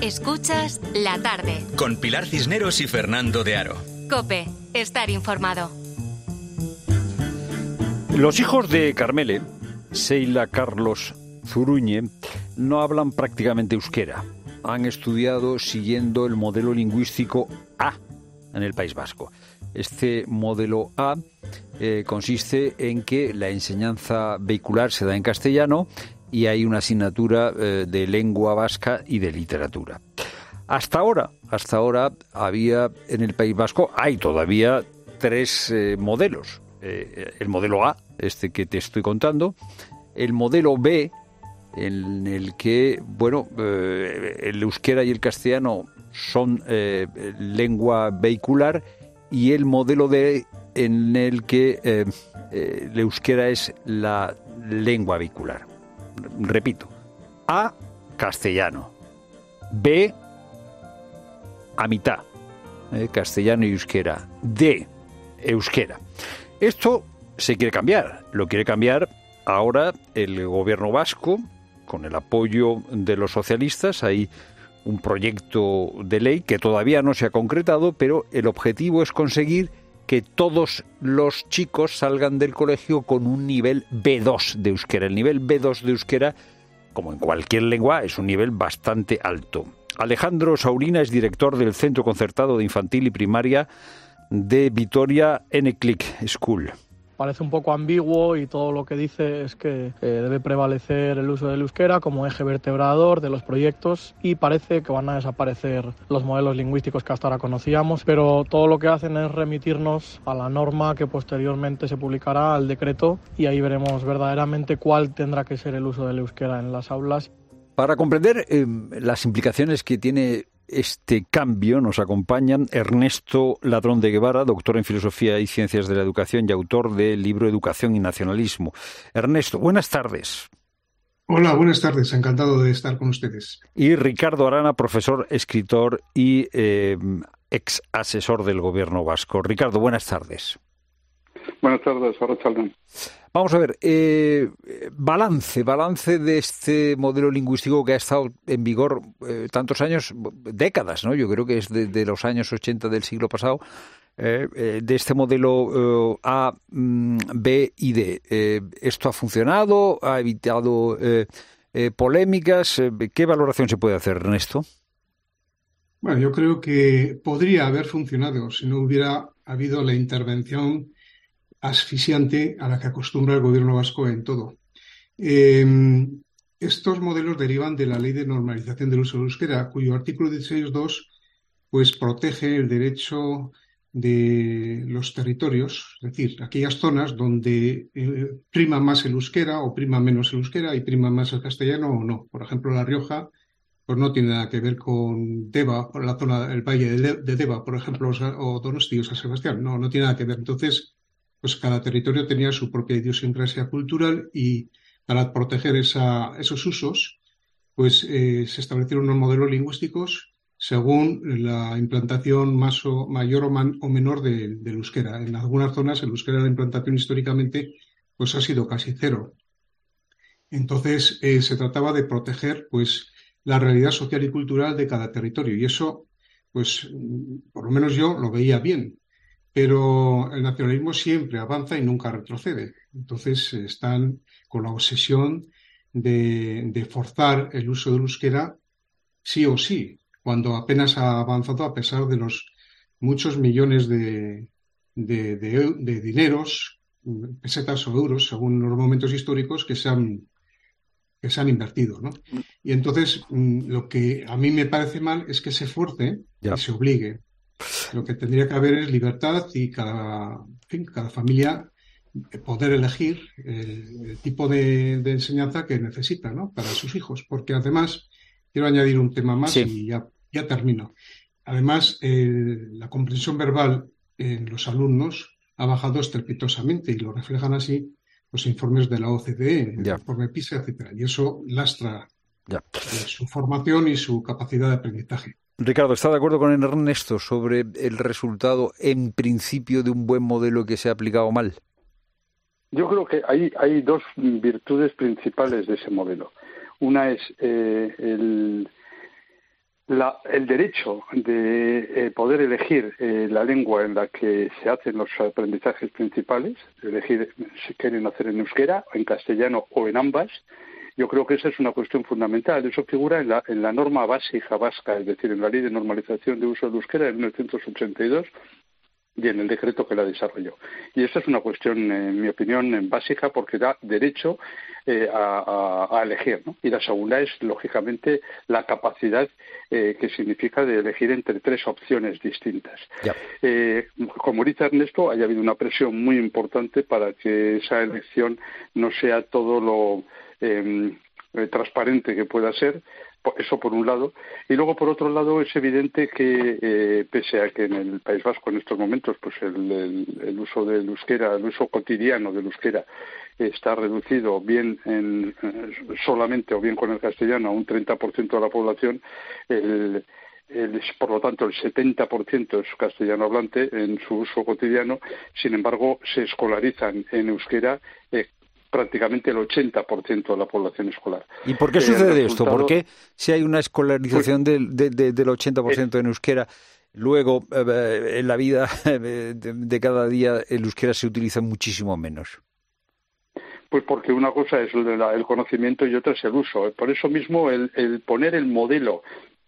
Escuchas La Tarde. Con Pilar Cisneros y Fernando de Aro. COPE. Estar informado. Los hijos de Carmele, Seila, Carlos, Zuruñe, no hablan prácticamente euskera. Han estudiado siguiendo el modelo lingüístico A en el País Vasco. Este modelo A consiste en que la enseñanza vehicular se da en castellano y hay una asignatura de lengua vasca y de literatura. Hasta ahora había en el País Vasco, hay todavía 3 modelos. El modelo A, este que te estoy contando, el modelo B, en el que, el euskera y el castellano son lengua vehicular, y el modelo D, en el que el euskera es la lengua vehicular. Repito, A, castellano, B, a mitad, castellano y euskera, D, euskera. Esto se quiere cambiar, lo quiere cambiar ahora el gobierno vasco, con el apoyo de los socialistas. Hay un proyecto de ley que todavía no se ha concretado, pero el objetivo es conseguir que todos los chicos salgan del colegio con un nivel B2 de euskera. El nivel B2 de euskera, como en cualquier lengua, es un nivel bastante alto. Alejandro Saurina es director del Centro Concertado de Infantil y Primaria de Vitoria N-Click School. Parece un poco ambiguo y todo lo que dice es que debe prevalecer el uso del euskera como eje vertebrador de los proyectos, y parece que van a desaparecer los modelos lingüísticos que hasta ahora conocíamos, pero todo lo que hacen es remitirnos a la norma que posteriormente se publicará, al decreto, y ahí veremos verdaderamente cuál tendrá que ser el uso del euskera en las aulas. Para comprender las implicaciones que tiene este cambio, nos acompañan Ernesto Ladrón de Guevara, doctor en Filosofía y Ciencias de la Educación y autor del libro Educación y Nacionalismo. Ernesto, buenas tardes. Hola, buenas tardes. Encantado de estar con ustedes. Y Ricardo Arana, profesor, escritor y ex asesor del gobierno vasco. Ricardo, buenas tardes. Buenas tardes, Arratsaldeon. Vamos a ver, balance de este modelo lingüístico que ha estado en vigor tantos años, décadas, ¿no? Yo creo que es de los años 80 del siglo pasado, de este modelo A, B y D. ¿Esto ha funcionado? ¿Ha evitado polémicas? ¿Qué valoración se puede hacer, Ernesto? Bueno, yo creo que podría haber funcionado si no hubiera habido la intervención asfixiante a la que acostumbra el gobierno vasco en todo. Estos modelos derivan de la Ley de Normalización del Uso del Euskera, cuyo artículo 16.2 pues protege el derecho de los territorios, es decir, aquellas zonas donde prima más el euskera o prima menos el euskera y prima más el castellano o no. Por ejemplo, La Rioja pues no tiene nada que ver con Deva, la zona, el valle de Deva, por ejemplo, o Donosti o San Sebastián. No tiene nada que ver. Entonces, pues cada territorio tenía su propia idiosincrasia cultural, y para proteger esos usos, pues se establecieron unos modelos lingüísticos según la implantación mayor o menor del euskera. En algunas zonas el euskera, la implantación históricamente, pues ha sido casi cero. Entonces se trataba de proteger pues la realidad social y cultural de cada territorio, y eso, pues por lo menos yo lo veía bien. Pero el nacionalismo siempre avanza y nunca retrocede. Entonces están con la obsesión de forzar el uso del euskera sí o sí, cuando apenas ha avanzado a pesar de los muchos millones de dineros, pesetas o euros, según los momentos históricos, que se han invertido, ¿no? Y entonces lo que a mí me parece mal es que se force y se obligue. Lo que tendría que haber es libertad y cada familia poder elegir el tipo de enseñanza que necesita, ¿no?, para sus hijos. Porque además, quiero añadir un tema más y ya termino. Además, la comprensión verbal en los alumnos ha bajado estrepitosamente, y lo reflejan así los informes de la OCDE, el informe PISA, etcétera. Y eso lastra su formación y su capacidad de aprendizaje. Ricardo, ¿está de acuerdo con Ernesto sobre el resultado, en principio, de un buen modelo que se ha aplicado mal? Yo creo que hay dos virtudes principales de ese modelo. Una es el derecho de poder elegir la lengua en la que se hacen los aprendizajes principales, elegir si quieren hacer en euskera, en castellano o en ambas, yo creo que esa es una cuestión fundamental. Eso figura en la norma básica vasca, es decir, en la Ley de Normalización de Uso del Euskera de 1982 y en el decreto que la desarrolló. Y esta es una cuestión, en mi opinión, básica porque da derecho a elegir, ¿no? Y la segunda es, lógicamente, la capacidad que significa de elegir entre tres opciones distintas. Como dice Ernesto, haya habido una presión muy importante para que esa elección no sea todo lo transparente que pueda ser. Eso por un lado. Y luego, por otro lado, es evidente que, pese a que en el País Vasco en estos momentos pues el uso del euskera, el uso cotidiano del euskera está reducido bien solamente o bien con el castellano a un 30% de la población, por lo tanto, el 70% es castellano hablante en su uso cotidiano. Sin embargo, se escolarizan en euskera prácticamente el 80% de la población escolar. ¿Y por qué sucede esto? ¿Por qué si hay una escolarización del 80% en euskera, luego en la vida de cada día el euskera se utiliza muchísimo menos? Pues porque una cosa es el conocimiento y otra es el uso. Por eso mismo el poner el modelo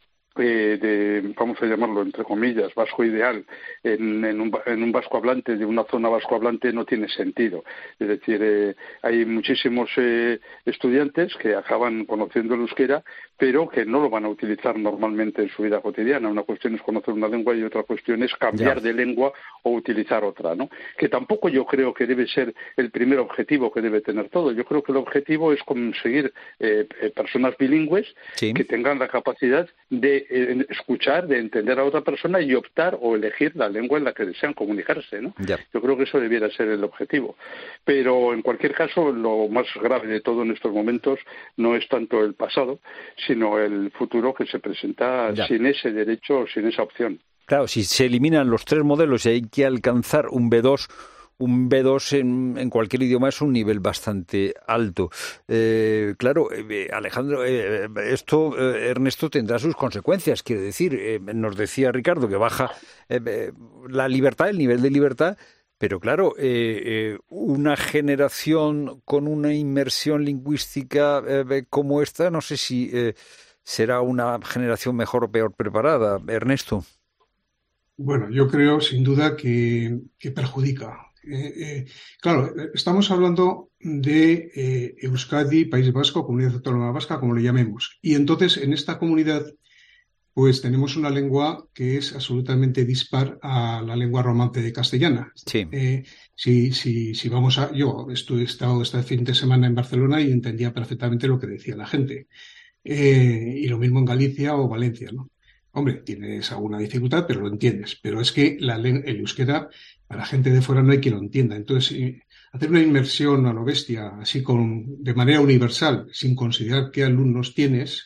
vamos a llamarlo entre comillas, vasco ideal en un vasco hablante de una zona vasco hablante no tiene sentido. Es decir, hay muchísimos estudiantes que acaban conociendo el euskera, pero que no lo van a utilizar normalmente en su vida cotidiana. Una cuestión es conocer una lengua y otra cuestión es cambiar de lengua o utilizar otra, ¿no? Que tampoco yo creo que debe ser el primer objetivo que debe tener todo. Yo creo que el objetivo es conseguir personas bilingües que tengan la capacidad de escuchar, de entender a otra persona y optar o elegir la lengua en la que desean comunicarse, ¿no? Yo creo que eso debiera ser el objetivo. Pero en cualquier caso, lo más grave de todo en estos momentos no es tanto el pasado, sino el futuro que se presenta sin ese derecho o sin esa opción. Claro, si se eliminan los tres modelos y hay que alcanzar un B2 en cualquier idioma es un nivel bastante alto. Claro, Alejandro, Ernesto, tendrá sus consecuencias. Quiere decir, nos decía Ricardo que baja la libertad, el nivel de libertad, pero claro, una generación con una inmersión lingüística como esta, no sé si será una generación mejor o peor preparada. Ernesto. Bueno, yo creo sin duda que perjudica. Claro, estamos hablando de Euskadi, País Vasco, Comunidad Autónoma Vasca, como le llamemos. Y entonces, en esta comunidad, pues tenemos una lengua que es absolutamente dispar a la lengua romance de castellana. Sí. Si vamos a... Yo he estado este fin de semana en Barcelona y entendía perfectamente lo que decía la gente. Y lo mismo en Galicia o Valencia, ¿no? Hombre, tienes alguna dificultad, pero lo entiendes. Pero es que el euskera, para gente de fuera no hay quien lo entienda. Entonces, hacer una inmersión a lo bestia, así de manera universal, sin considerar qué alumnos tienes,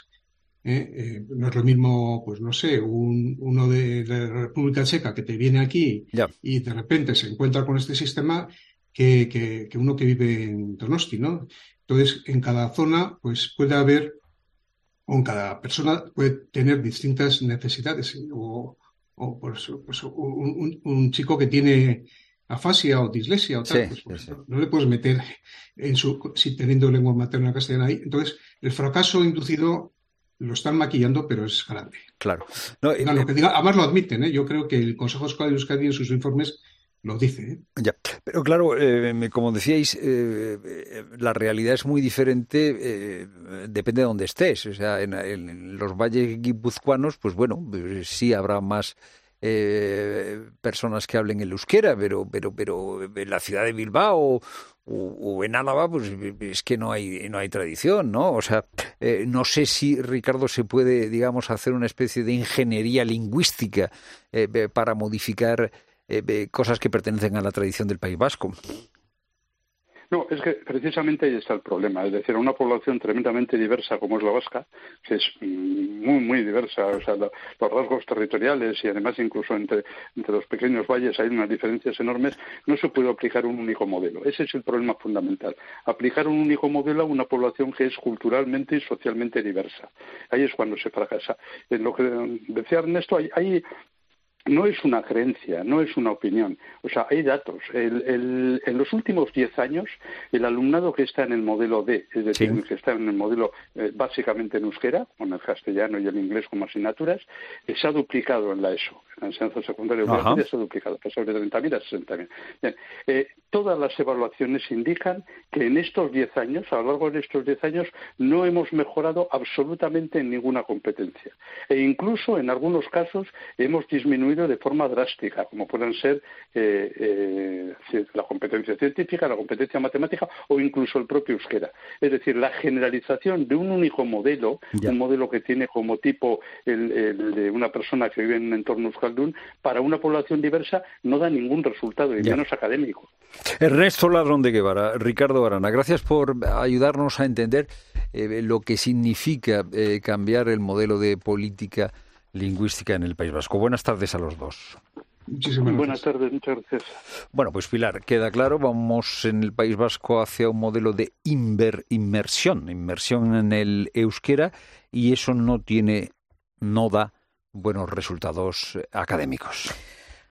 no es lo mismo, pues no sé, uno de la República Checa que te viene aquí y de repente se encuentra con este sistema que uno que vive en Donosti, ¿no? Entonces, en cada zona, pues puede haber, o cada persona puede tener distintas necesidades, o pues un chico que tiene afasia o dislexia o tal, no le puedes meter si teniendo lengua materna castellana ahí. Entonces, el fracaso inducido lo están maquillando, pero es grande. Claro. Además lo admiten, Yo creo que el Consejo Escolar de Euskadi en sus informes lo dice. Ya, pero claro, como decíais, la realidad es muy diferente, depende de dónde estés. O sea, en los valles guipuzcoanos, pues bueno, sí habrá más personas que hablen el euskera, pero en la ciudad de Bilbao o en Álava, pues es que no hay tradición, ¿no? O sea, no sé si, Ricardo, se puede, digamos, hacer una especie de ingeniería lingüística para modificar cosas que pertenecen a la tradición del País Vasco. No, es que precisamente ahí está el problema. Es decir, una población tremendamente diversa como es la vasca, que es muy, muy diversa, o sea, los rasgos territoriales y además incluso entre los pequeños valles hay unas diferencias enormes, no se puede aplicar un único modelo. Ese es el problema fundamental. Aplicar un único modelo a una población que es culturalmente y socialmente diversa. Ahí es cuando se fracasa. En lo que decía Ernesto, hay no es una creencia, no es una opinión. O sea, hay datos. En los últimos 10 años, el alumnado que está en el modelo D, es decir, el que está en el modelo básicamente en euskera, con el castellano y el inglés como asignaturas, se ha duplicado en la ESO. En la enseñanza secundaria obligatoria se ha duplicado, pasado de 30.000 a 60.000. Bien, todas las evaluaciones indican que en estos 10 años, a lo largo de estos 10 años, no hemos mejorado absolutamente en ninguna competencia. E incluso, en algunos casos, hemos disminuido de forma drástica, como puedan ser la competencia científica, la competencia matemática o incluso el propio euskera. Es decir, la generalización de un único modelo, un modelo que tiene como tipo el de una persona que vive en un entorno euskaldún, para una población diversa no da ningún resultado, y menos académico. Ernesto Ladrón de Guevara, Ricardo Arana, gracias por ayudarnos a entender lo que significa cambiar el modelo de política lingüística en el País Vasco. Buenas tardes a los dos. Muchísimas buenas tardes, muchas gracias. Bueno, pues Pilar, queda claro, vamos en el País Vasco hacia un modelo de inmersión en el euskera, y eso no da buenos resultados académicos.